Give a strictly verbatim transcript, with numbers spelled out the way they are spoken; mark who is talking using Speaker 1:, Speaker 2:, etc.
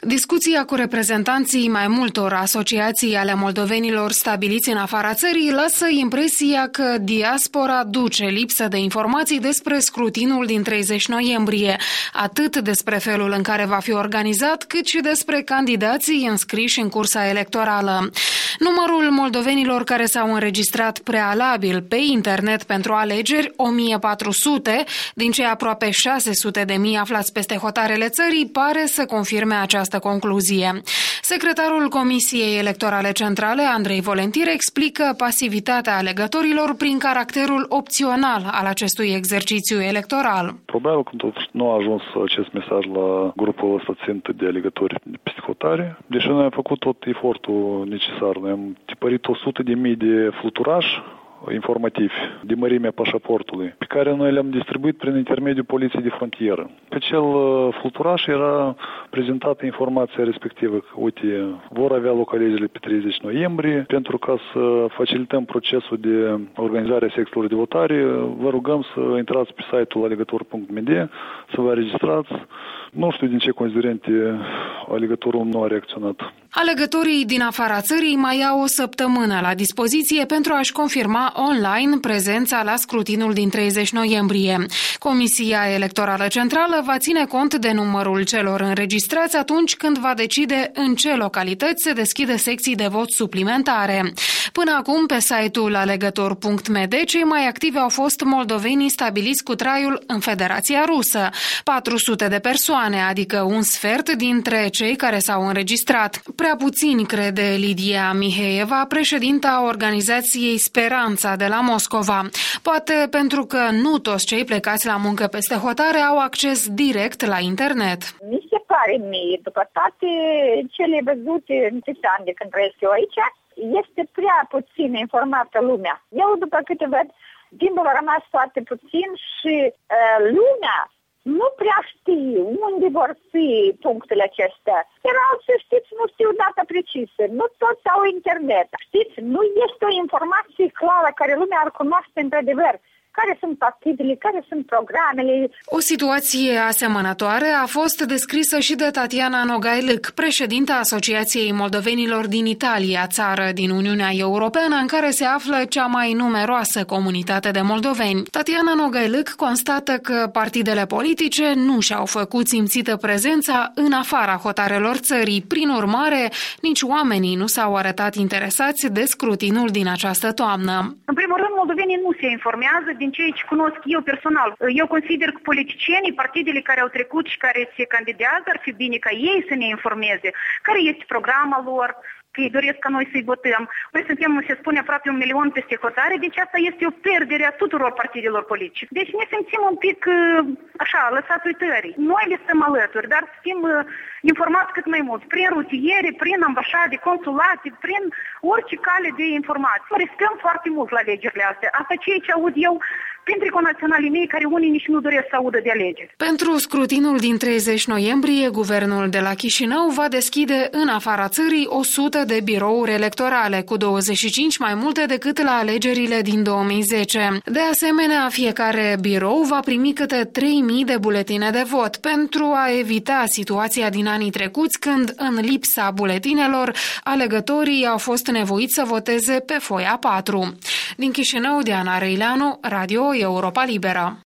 Speaker 1: Discuția cu reprezentanții mai multor asociații ale moldovenilor stabiliți în afara țării lasă impresia că diaspora duce lipsă de informații despre scrutinul din treizeci noiembrie, atât despre felul în care va fi organizat, cât și despre candidații înscriși în cursa electorală. Numărul moldovenilor care s-au înregistrat prealabil pe internet pentru alegeri, o mie patru sute, din cei aproape șase sute de mii aflați peste hotarele țării, pare să confirme această concluzie. Secretarul Comisiei Electorale Centrale, Andrei Volentir, explică pasivitatea alegătorilor prin caracterul opțional al acestui exercițiu electoral.
Speaker 2: Probabil că nu a ajuns acest mesaj la grupul ăsta țintă de alegători peste hotare. Deși noi am făcut tot efortul necesar. Noi am tipărit o sută de mii de fluturași informativi de mărimea pașaportului, pe care noi le-am distribuit prin intermediul Poliției de Frontieră. Pe cel fluturaș era prezentată informația respectivă că, uite, vor avea loc alegerile pe treizeci noiembrie, pentru ca să facilităm procesul de organizare a secțiilor de votare, vă rugăm să intrați pe site-ul alegător punct m d, să vă înregistrați. Nu știu din ce considerente alegătorul nu a reacționat.
Speaker 1: Alegătorii din afara țării mai au o săptămână la dispoziție pentru a-și confirma online prezența la scrutinul din treizeci noiembrie. Comisia Electorală Centrală va ține cont de numărul celor înregistrați atunci când va decide în ce localități se deschide secții de vot suplimentare. Până acum, pe site-ul alegător punct m d, cei mai activi au fost moldovenii stabiliți cu traiul în Federația Rusă, patru sute de persoane, adică un sfert dintre cei care s-au înregistrat. Prea puțini, crede Lidia Miheeva, președinta organizației Speranța de la Moscova. Poate pentru că nu toți cei plecați la muncă peste hotare au acces direct la internet.
Speaker 3: Mi se pare mie, după toate cele văzute în câți ani de când trăiesc eu aici, este prea puțin informată lumea. Eu, după câte văd, timpul a rămas foarte puțin și uh, lumea nu prea știe unde vor fi punctele acestea. Iar alții, știți, nu știu data precisă. Nu toți au internet. Știți, nu este o informație clară care lumea ar cunoaște într-adevăr. Care sunt partidele, care sunt programele.
Speaker 1: O situație asemănătoare a fost descrisă și de Tatiana Nogailuc, președinta Asociației Moldovenilor din Italia, țară din Uniunea Europeană în care se află cea mai numeroasă comunitate de moldoveni. Tatiana Nogailuc constată că partidele politice nu și-au făcut simțită prezența în afara hotarelor țării. Prin urmare, nici oamenii nu s-au arătat interesați de scrutinul din această toamnă.
Speaker 4: În primul rând, moldovenii nu se informează din ceea ce cunosc eu personal. Eu consider că politicienii, partidele care au trecut și care se candidează, ar fi bine ca ei să ne informeze care este programa lor, că ei doresc ca noi să-i votăm. Noi suntem, se spune, aproape un milion peste hotare, deci asta este o pierdere a tuturor partidelor politice. Deci ne simțim un pic, așa, lăsați uitării. Noi le stăm alături, dar să fim informați cât mai mult, prin rutiere, prin ambașade, consulate, prin orice cale de informație. Riscăm foarte mult la alegerile astea. Asta ceea ce aud eu printre conaționalii mei, care unii nici nu doresc să audă de alegeri.
Speaker 1: Pentru scrutinul din treizeci noiembrie, guvernul de la Chișinău va deschide în afara țării o sută de birouri electorale, cu douăzeci și cinci mai multe decât la alegerile din două mii zece. De asemenea, fiecare birou va primi câte trei mii de buletine de vot pentru a evita situația din anii trecuți, când, în lipsa buletinelor, alegătorii au fost nevoiți să voteze pe foi A patru. Din Chișinău, Diana Răileanu, Radio Europa Liberă.